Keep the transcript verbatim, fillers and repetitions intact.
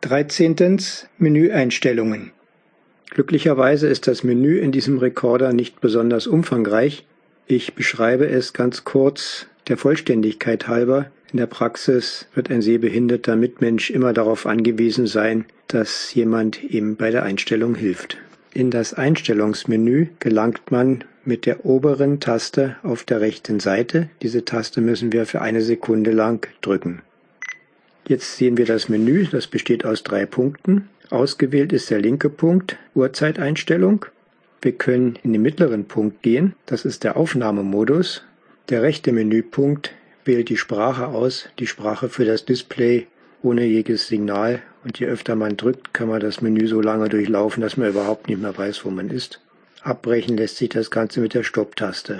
Dreizehntens Menüeinstellungen. Glücklicherweise ist das Menü in diesem Rekorder nicht besonders umfangreich. Ich beschreibe es ganz kurz der Vollständigkeit halber. In der Praxis wird ein sehbehinderter Mitmensch immer darauf angewiesen sein, dass jemand ihm bei der Einstellung hilft. In das Einstellungsmenü gelangt man mit der oberen Taste auf der rechten Seite. Diese Taste müssen wir für eine Sekunde lang drücken. Jetzt sehen wir das Menü, das besteht aus drei Punkten. Ausgewählt ist der linke Punkt, Uhrzeiteinstellung. Wir können in den mittleren Punkt gehen, das ist der Aufnahmemodus. Der rechte Menüpunkt wählt die Sprache aus, die Sprache für das Display ohne jedes Signal. Und je öfter man drückt, kann man das Menü so lange durchlaufen, dass man überhaupt nicht mehr weiß, wo man ist. Abbrechen lässt sich das Ganze mit der Stopptaste.